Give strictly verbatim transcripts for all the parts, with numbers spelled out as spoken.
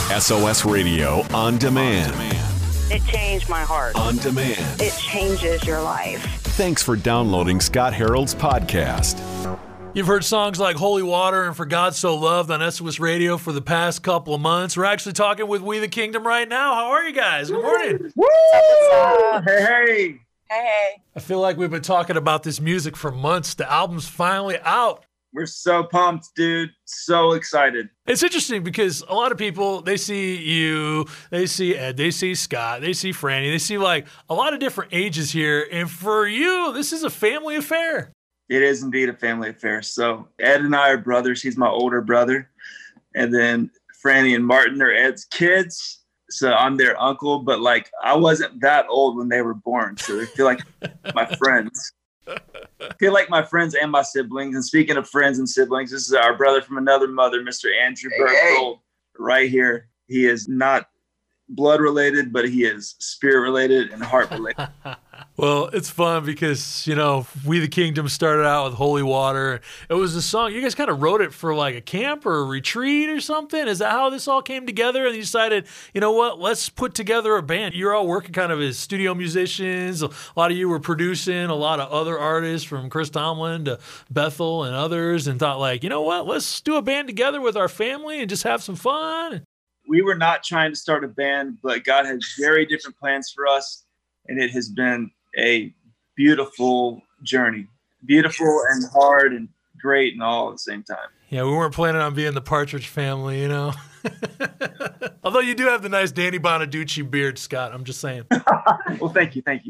S O S Radio On Demand. On demand. It changed my heart. On Demand. It changes your life. Thanks for downloading Scott Harold's podcast. You've heard songs like Holy Water and For God So Loved on S O S Radio for the past couple of months. We're actually talking with We the Kingdom right now. How are you guys? Good morning. Woo! Hey, hey. Hey. I feel like we've been talking about this music for months. The album's finally out. We're so pumped, dude. So excited. It's interesting because a lot of people, they see you, they see Ed, they see Scott, they see Franny, they see like a lot of different ages here. And for you, this is a family affair. It is indeed a family affair. So Ed and I are brothers. He's my older brother. And then Franny and Martin are Ed's kids. So I'm their uncle, but like I wasn't that old when they were born. So they feel like my friends. I feel like my friends and my siblings. And speaking of friends and siblings, this is our brother from another mother, Mister Andrew hey, Berthold, hey. right here. He is not blood related, but he is spirit related and heart related. Well, it's fun because, you know, We the Kingdom started out with Holy Water. It was a song, you guys kind of wrote it for like a camp or a retreat or something. Is that how this all came together? And you decided, you know what, let's put together a band. You're all working kind of as studio musicians. A lot of you were producing, a lot of other artists from Chris Tomlin to Bethel and others, and thought like, you know what, let's do a band together with our family and just have some fun. We were not trying to start a band, but God had very different plans for us. And it has been a beautiful journey, beautiful and hard and great and all at the same time. Yeah, we weren't planning on being the Partridge Family, you know. Although you do have the nice Danny Bonaducci beard, Scott. I'm just saying. Well, thank you. Thank you.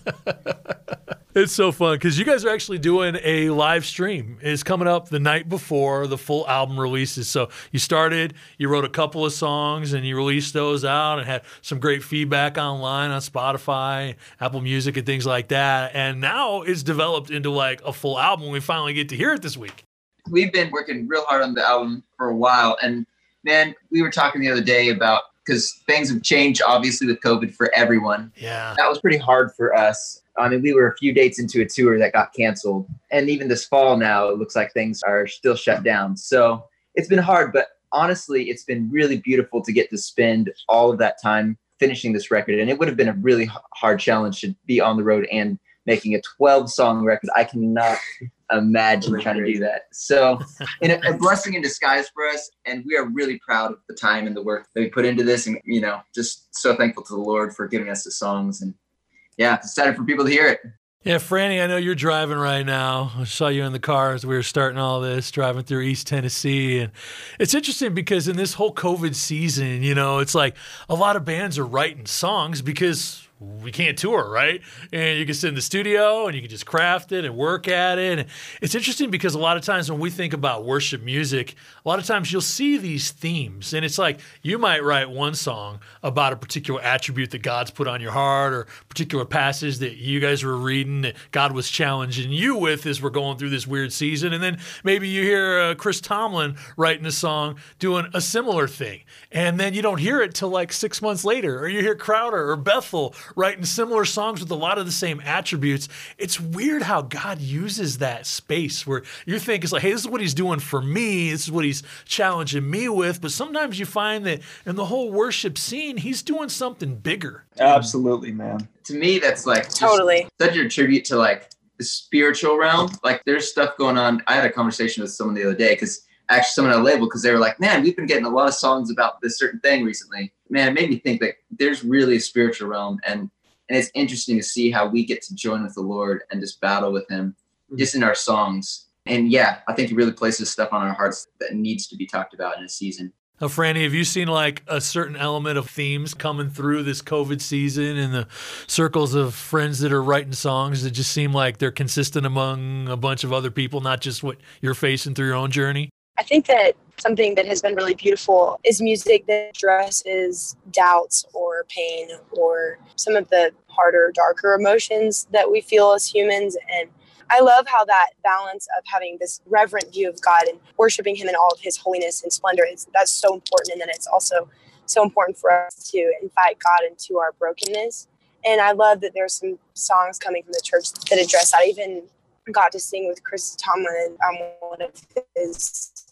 It's so fun because you guys are actually doing a live stream. It's coming up the night before the full album releases. So you started, you wrote a couple of songs, and you released those out and had some great feedback online on Spotify, Apple Music, and things like that. And now it's developed into like a full album. We finally get to hear it this week. We've been working real hard on the album for a while. And man, we were talking the other day about, because things have changed, obviously, with COVID for everyone. Yeah. That was pretty hard for us. I mean, we were a few dates into a tour that got canceled. And even this fall now, it looks like things are still shut down. So it's been hard, but honestly, it's been really beautiful to get to spend all of that time finishing this record. And it would have been a really hard challenge to be on the road and making a twelve song record. I cannot imagine trying to do that. So in a, a blessing in disguise for us. And we are really proud of the time and the work that we put into this. And, you know, just so thankful to the Lord for giving us the songs. And yeah, excited for people to hear it. Yeah, Franny, I know you're driving right now. I saw you in the car as we were starting all this, driving through East Tennessee. And it's interesting because in this whole COVID season, you know, it's like a lot of bands are writing songs because we can't tour, right? And you can sit in the studio and you can just craft it and work at it. And it's interesting because a lot of times when we think about worship music, a lot of times you'll see these themes. And it's like you might write one song about a particular attribute that God's put on your heart or a particular passage that you guys were reading that God was challenging you with as we're going through this weird season. And then maybe you hear uh, Chris Tomlin writing a song doing a similar thing. And then you don't hear it till like six months later. Or you hear Crowder or Bethel writing similar songs with a lot of the same attributes. It's weird how God uses that space where you think it's like, hey, this is what he's doing for me. This is what he's challenging me with. But sometimes you find that in the whole worship scene, he's doing something bigger. Absolutely, man. To me, that's like Totally. such a tribute to like the spiritual realm. Like there's stuff going on. I had a conversation with someone the other day because actually someone at a label, because they were like, man, we've been getting a lot of songs about this certain thing recently. Man, it made me think that there's really a spiritual realm. And, and it's interesting to see how we get to join with the Lord and just battle with him just in our songs. And yeah, I think he really places stuff on our hearts that needs to be talked about in a season. Now, Franny, have you seen like a certain element of themes coming through this COVID season in the circles of friends that are writing songs that just seem like they're consistent among a bunch of other people, not just what you're facing through your own journey? I think that something that has been really beautiful is music that addresses doubts or pain or some of the harder, darker emotions that we feel as humans. And I love how that balance of having this reverent view of God and worshiping him in all of his holiness and splendor, is that's so important. And then it's also so important for us to invite God into our brokenness. And I love that there's some songs coming from the church that address that. I even got to sing with Chris Tomlin on one of his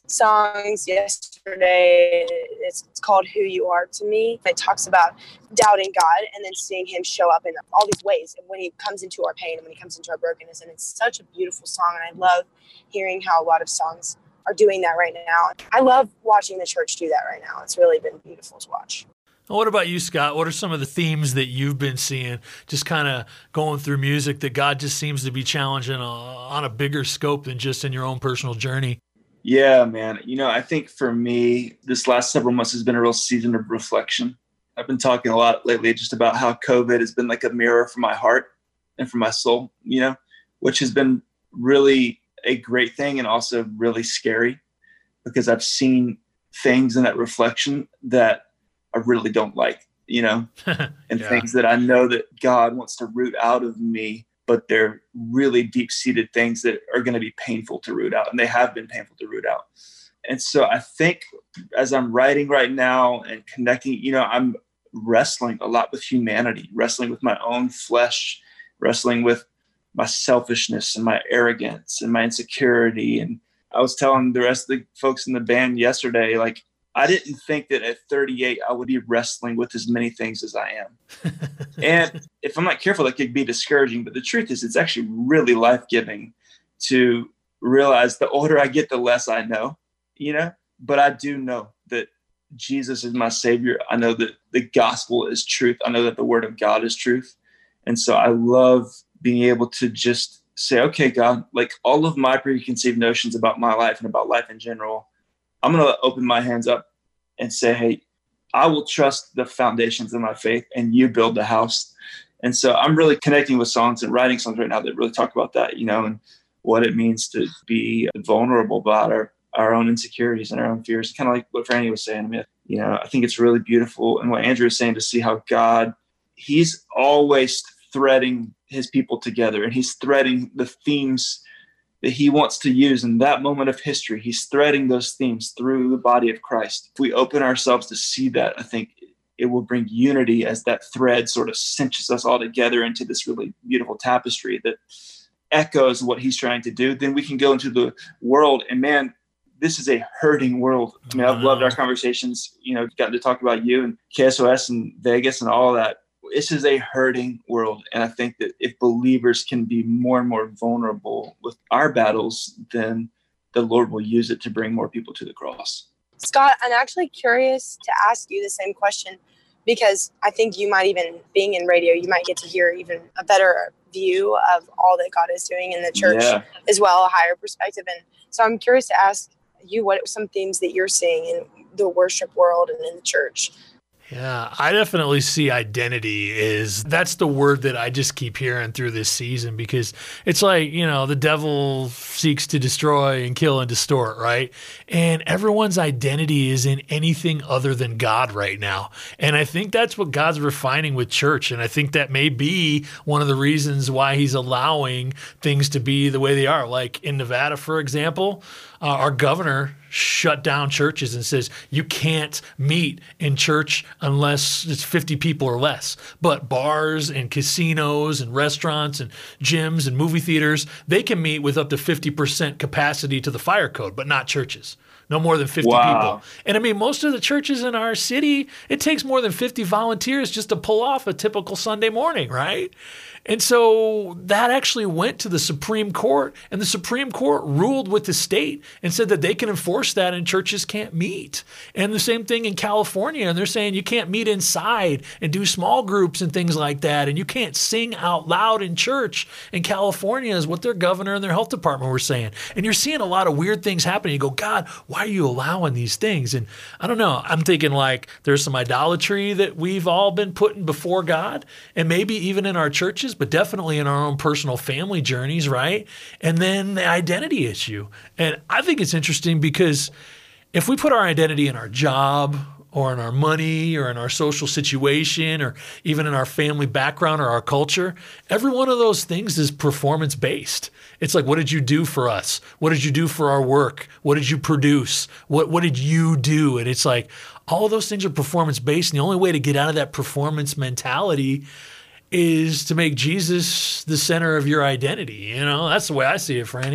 songs yesterday. It's, it's called Who You Are to Me. It talks about doubting God and then seeing him show up in all these ways. And when he comes into our pain and when he comes into our brokenness, and it's such a beautiful song. And I love hearing how a lot of songs are doing that right now. I love watching the church do that right now. It's really been beautiful to watch. What about you, Scott? What are some of the themes that you've been seeing, just kind of going through music that God just seems to be challenging on a bigger scope than just in your own personal journey? Yeah, man. You know, I think for me, this last several months has been a real season of reflection. I've been talking a lot lately just about how COVID has been like a mirror for my heart and for my soul, you know, which has been really a great thing and also really scary because I've seen things in that reflection that I really don't like, you know, and yeah. things that I know that God wants to root out of me, but they're really deep-seated things that are going to be painful to root out, and they have been painful to root out. And so I think as I'm writing right now and connecting, you know, I'm wrestling a lot with humanity, wrestling with my own flesh, wrestling with my selfishness and my arrogance and my insecurity. And I was telling the rest of the folks in the band yesterday, like, I didn't think that at thirty-eight, I would be wrestling with as many things as I am. And if I'm not careful, that could be discouraging. But the truth is, it's actually really life-giving to realize the older I get, the less I know, you know, but I do know that Jesus is my savior. I know that the gospel is truth. I know that the word of God is truth. And so I love being able to just say, okay, God, like all of my preconceived notions about my life and about life in general, I'm going to open my hands up and say, hey, I will trust the foundations of my faith and you build the house. And so I'm really connecting with songs and writing songs right now that really talk about that, you know, and what it means to be vulnerable about our, our own insecurities and our own fears. Kind of like what Franny was saying. I mean, you know, I think it's really beautiful. And what Andrew was saying, to see how God, he's always threading his people together, and he's threading the themes that he wants to use in that moment of history. He's threading those themes through the body of Christ. If we open ourselves to see that, I think it will bring unity as that thread sort of cinches us all together into this really beautiful tapestry that echoes what he's trying to do. Then we can go into the world, and man, this is a hurting world. I mean, I've loved our conversations, you know, gotten to talk about you and K S O S and Vegas and all that. This is a hurting world. And I think that if believers can be more and more vulnerable with our battles, then the Lord will use it to bring more people to the cross. Scott, I'm actually curious to ask you the same question, because I think you might, even being in radio, you might get to hear even a better view of all that God is doing in the church yeah. as well, a higher perspective. And so I'm curious to ask you what are some themes that you're seeing in the worship world and in the church. Yeah, I definitely see identity is that's the word that I just keep hearing through this season, because it's like, you know, the devil seeks to destroy and kill and distort, right? And everyone's identity is in anything other than God right now. And I think that's what God's refining with church. And I think that may be one of the reasons why he's allowing things to be the way they are. Like in Nevada, for example, uh, our governor shut down churches and says you can't meet in church unless it's fifty people or less. But bars and casinos and restaurants and gyms and movie theaters, they can meet with up to fifty percent capacity to the fire code, but not churches. No more than fifty wow. people. And I mean, most of the churches in our city, it takes more than fifty volunteers just to pull off a typical Sunday morning, right? And so that actually went to the Supreme Court, and the Supreme Court ruled with the state and said that they can enforce that and churches can't meet. And the same thing in California, and they're saying you can't meet inside and do small groups and things like that, and you can't sing out loud in church in California is what their governor and their health department were saying. And you're seeing a lot of weird things happening. You go, God, why are you allowing these things? And I don't know, I'm thinking like there's some idolatry that we've all been putting before God, and maybe even in our churches, but definitely in our own personal family journeys, right? And then the identity issue. And I think it's interesting because if we put our identity in our job or in our money or in our social situation or even in our family background or our culture, every one of those things is performance-based. It's like, what did you do for us? What did you do for our work? What did you produce? What what did you do? And it's like, all of those things are performance-based. And the only way to get out of that performance mentality is to make Jesus the center of your identity. You know, that's the way I see it, Franny.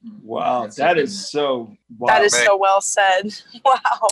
Wow, That's that so is good. so wow. That is so well said. Wow.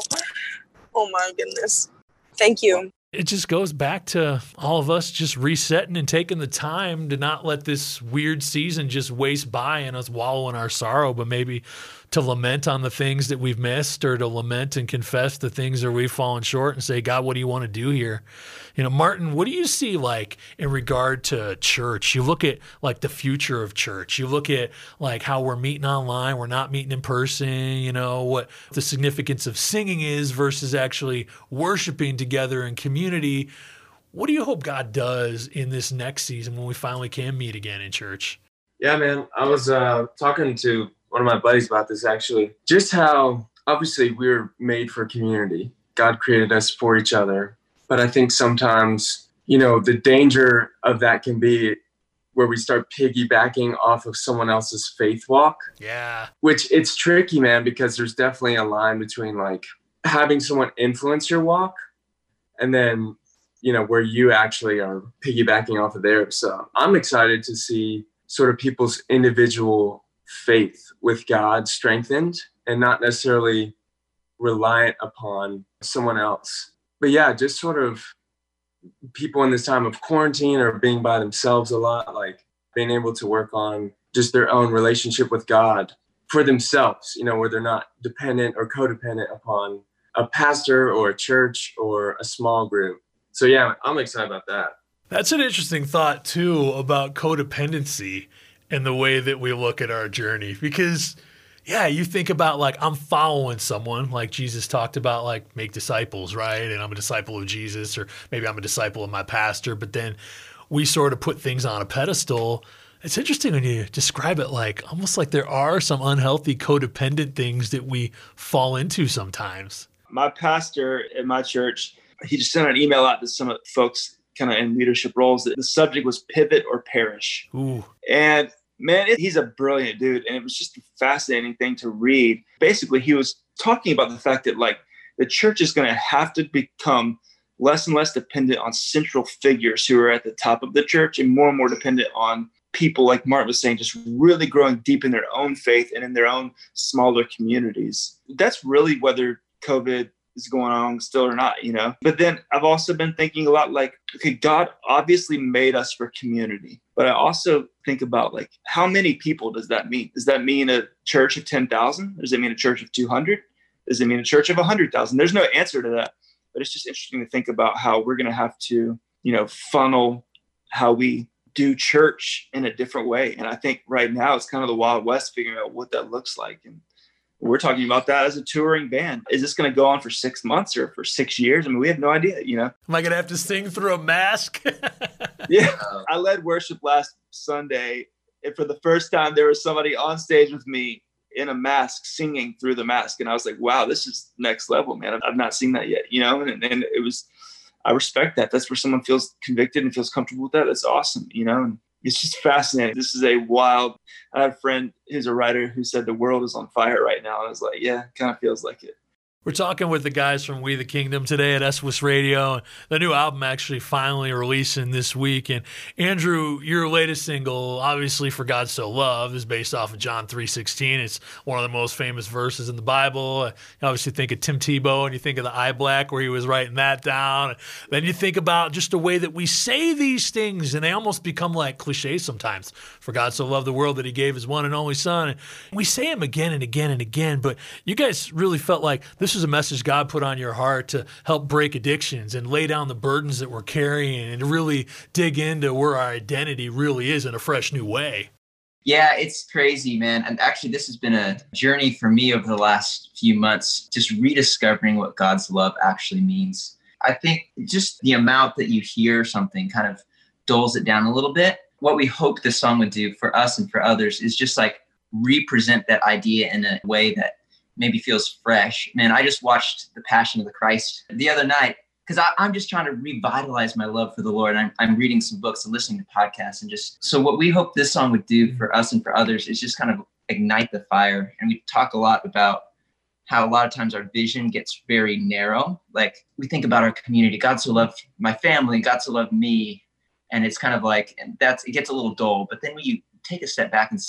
Oh my goodness. Thank you. It just goes back to all of us just resetting and taking the time to not let this weird season just waste by and us wallow in our sorrow, but maybe to lament on the things that we've missed, or to lament and confess the things that we've fallen short and say, God, what do you want to do here? You know, Martin, what do you see like in regard to church? You look at like the future of church. You look at like how we're meeting online, we're not meeting in person, you know, what the significance of singing is versus actually worshiping together in community. What do you hope God does in this next season when we finally can meet again in church? Yeah, man. I was uh, talking to one of my buddies about this, actually. Just how, obviously, we're made for community. God created us for each other. But I think sometimes, you know, the danger of that can be where we start piggybacking off of someone else's faith walk. Yeah. Which it's tricky, man, because there's definitely a line between, like, having someone influence your walk and then, you know, where you actually are piggybacking off of theirs. So I'm excited to see sort of people's individual faith with God strengthened and not necessarily reliant upon someone else. But yeah, just sort of people in this time of quarantine or being by themselves a lot, like being able to work on just their own relationship with God for themselves, you know, where they're not dependent or codependent upon a pastor or a church or a small group. So yeah, I'm excited about that. That's an interesting thought too about codependency and the way that we look at our journey, because yeah, you think about like, I'm following someone, like Jesus talked about, like make disciples, right? And I'm a disciple of Jesus, or maybe I'm a disciple of my pastor, but then we sort of put things on a pedestal. It's interesting when you describe it like almost like there are some unhealthy codependent things that we fall into sometimes. My pastor at my church, he just sent an email out to some of the folks kind of in leadership roles. The subject was pivot or perish. Ooh. And man, it, he's a brilliant dude. And it was just a fascinating thing to read. Basically, he was talking about the fact that like the church is going to have to become less and less dependent on central figures who are at the top of the church and more and more dependent on people, like Martin was saying, just really growing deep in their own faith and in their own smaller communities. That's really whether COVID is going on still or not, you know. But then I've also been thinking a lot like, okay, God obviously made us for community, but I also think about like, how many people does that mean? Does that mean a church of ten thousand? Does it mean a church of two hundred? Does it mean a church of one hundred thousand? There's no answer to that, but it's just interesting to think about how we're going to have to, you know, funnel how we do church in a different way. And I think right now it's kind of the Wild West figuring out what that looks like. And we're talking about that as a touring band. Is this going to go on for six months or for six years? I mean, we have no idea, you know. Am I going to have to sing through a mask? Yeah. I led worship last Sunday, and for the first time, there was somebody on stage with me in a mask singing through the mask. And I was like, wow, this is next level, man. I've, I've not seen that yet, you know. And, and it was, I respect that. That's where someone feels convicted and feels comfortable with that. That's awesome, you know. And it's just fascinating. This is a wild, I have a friend who's a writer who said the world is on fire right now. And I was like, yeah, it kind of feels like it. We're talking with the guys from We the Kingdom today at S W I S Radio. The new album actually finally releasing this week. And Andrew, your latest single, obviously For God So Loved, is based off of John three sixteen. It's one of the most famous verses in the Bible. You obviously think of Tim Tebow and you think of the eye black where he was writing that down. Then you think about just the way that we say these things, and they almost become like cliches sometimes. For God So Loved the world that he gave his one and only son. And we say them again and again and again, but you guys really felt like this is a message God put on your heart to help break addictions and lay down the burdens that we're carrying and really dig into where our identity really is in a fresh new way. Yeah, it's crazy, man. And actually, this has been a journey for me over the last few months, just rediscovering what God's love actually means. I think just the amount that you hear something kind of dulls it down a little bit. What we hope this song would do for us and for others is just like represent that idea in a way that maybe feels fresh. Man, I just watched The Passion of the Christ the other night because I'm just trying to revitalize my love for the Lord. I'm, I'm reading some books and listening to podcasts. And just so what we hope this song would do for us and for others is just kind of ignite the fire. And we talk a lot about how a lot of times our vision gets very narrow. Like we think about our community. God so loved my family. God so loved me. And it's kind of like, and that's, it gets a little dull. But then when you take a step back and say,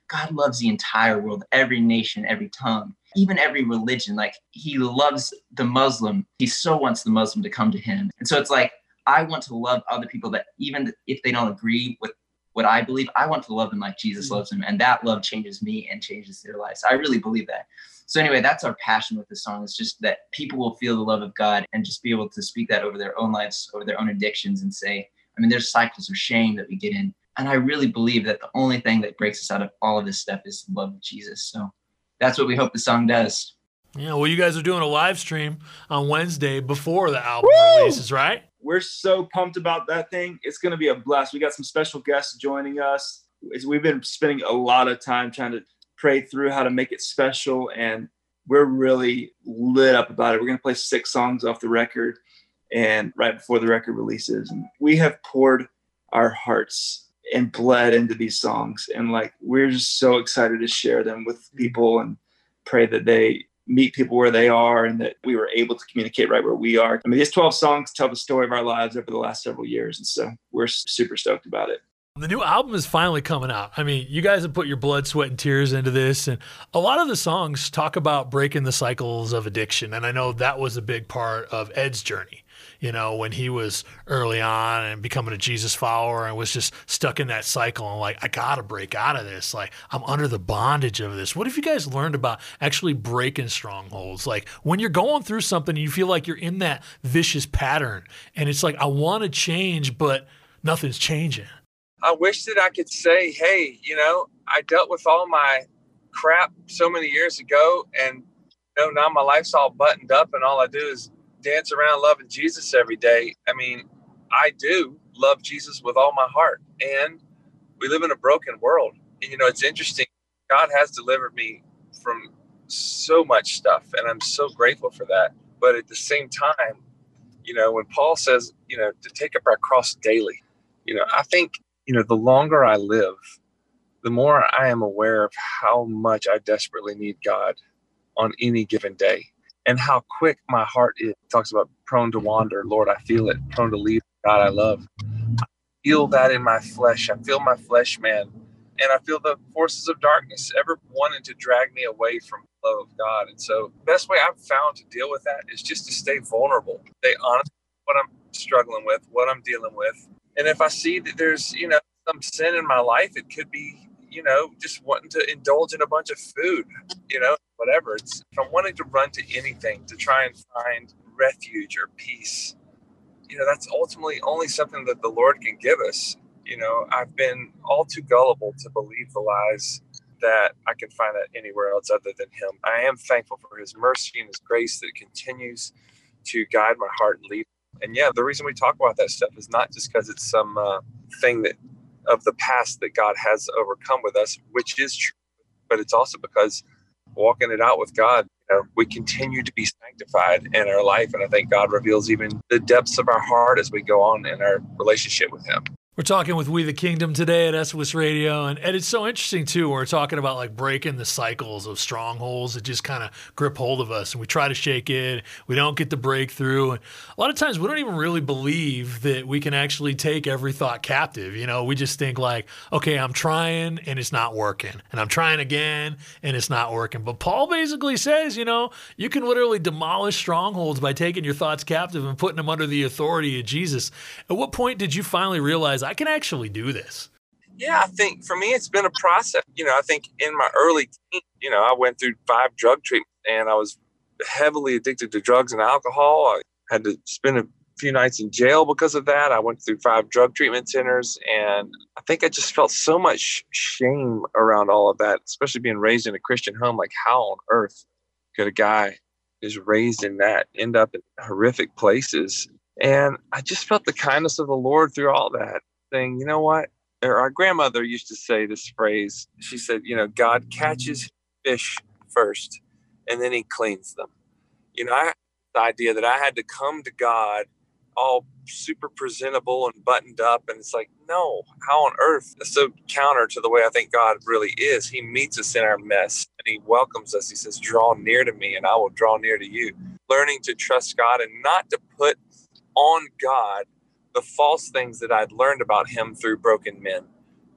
God loves the entire world, every nation, every tongue, even every religion. Like, he loves the Muslim. He so wants the Muslim to come to him. And so it's like, I want to love other people that even if they don't agree with what I believe, I want to love them like Jesus loves them. And that love changes me and changes their lives. I really believe that. So anyway, that's our passion with the song. It's just that people will feel the love of God and just be able to speak that over their own lives, over their own addictions, and say, I mean, there's cycles of shame that we get in. And I really believe that the only thing that breaks us out of all of this stuff is the love of Jesus. So that's what we hope the song does. Yeah, well, you guys are doing a live stream on Wednesday before the album Woo! releases, right? We're so pumped about that thing. It's going to be a blast. We got some special guests joining us. We've been spending a lot of time trying to pray through how to make it special, and we're really lit up about it. We're going to play six songs off the record, and right before the record releases, and we have poured our hearts and bled into these songs, and like, we're just so excited to share them with people and pray that they meet people where they are and that we were able to communicate right where we are. I mean, these twelve songs tell the story of our lives over the last several years, and so we're super stoked about it. The new album is finally coming out. I mean, you guys have put your blood, sweat, and tears into this, and a lot of the songs talk about breaking the cycles of addiction, and I know that was a big part of Ed's journey, you know, when he was early on and becoming a Jesus follower and was just stuck in that cycle and like, I got to break out of this. Like, I'm under the bondage of this. What have you guys learned about actually breaking strongholds? Like, when you're going through something and you feel like you're in that vicious pattern and it's like, I want to change, but nothing's changing. I wish that I could say, hey, you know, I dealt with all my crap so many years ago, and you know, now my life's all buttoned up and all I do is dance around loving Jesus every day. I mean, I do love Jesus with all my heart, and we live in a broken world. And, you know, it's interesting. God has delivered me from so much stuff, and I'm so grateful for that. But at the same time, you know, when Paul says, you know, to take up our cross daily, you know, I think, you know, the longer I live, the more I am aware of how much I desperately need God on any given day, and how quick my heart is. It talks about prone to wander. Lord, I feel it. Prone to leave. God, I love. I feel that in my flesh. I feel my flesh, man. And I feel the forces of darkness ever wanting to drag me away from the love of God. And so the best way I've found to deal with that is just to stay vulnerable, stay honest with what I'm struggling with, what I'm dealing with. And if I see that there's, you know, some sin in my life, it could be, you know, just wanting to indulge in a bunch of food, you know, whatever. It's, if I'm wanting to run to anything to try and find refuge or peace, you know, that's ultimately only something that the Lord can give us. You know, I've been all too gullible to believe the lies that I can find that anywhere else other than Him. I am thankful for His mercy and His grace that continues to guide my heart and lead. And yeah, the reason we talk about that stuff is not just because it's some uh, thing that of the past that God has overcome with us, which is true, but it's also because walking it out with God, you know, we continue to be sanctified in our life. And I think God reveals even the depths of our heart as we go on in our relationship with Him. We're talking with We the Kingdom today at S W S Radio, and, and it's so interesting, too. We're talking about, like, breaking the cycles of strongholds that just kind of grip hold of us, and we try to shake it. We don't get the breakthrough. And a lot of times we don't even really believe that we can actually take every thought captive. You know, we just think, like, okay, I'm trying, and it's not working, and I'm trying again, and it's not working. But Paul basically says, you know, you can literally demolish strongholds by taking your thoughts captive and putting them under the authority of Jesus. At what point did you finally realize, I can actually do this? Yeah, I think for me, it's been a process. You know, I think in my early teens, you know, I went through five drug treatments and I was heavily addicted to drugs and alcohol. I had to spend a few nights in jail because of that. I went through five drug treatment centers, and I think I just felt so much shame around all of that, especially being raised in a Christian home. Like, how on earth could a guy who's raised in that end up in horrific places? And I just felt the kindness of the Lord through all that. Saying, you know what? Our grandmother used to say this phrase. She said, you know, God catches fish first and then He cleans them. You know, I had the idea that I had to come to God all super presentable and buttoned up. And it's like, no, how on earth? It's so counter to the way I think God really is. He meets us in our mess and He welcomes us. He says, draw near to me and I will draw near to you. Learning to trust God and not to put on God the false things that I'd learned about Him through broken men. You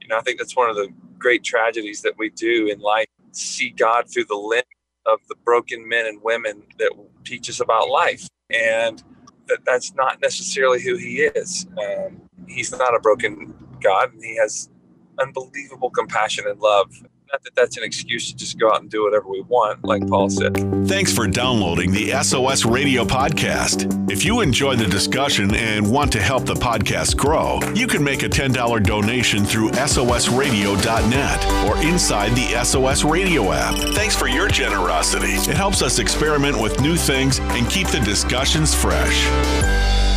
know, I think that's one of the great tragedies that we do in life, see God through the lens of the broken men and women that teach us about life. And that that's not necessarily who he is. Um, he's not a broken God, and he has unbelievable compassion and love. Not that that's an excuse to just go out and do whatever we want, like Paul said. Thanks for downloading the S O S Radio Podcast. If you enjoy the discussion and want to help the podcast grow, you can make a ten dollars donation through S O S radio dot net or inside the S O S Radio app. Thanks for your generosity. It helps us experiment with new things and keep the discussions fresh.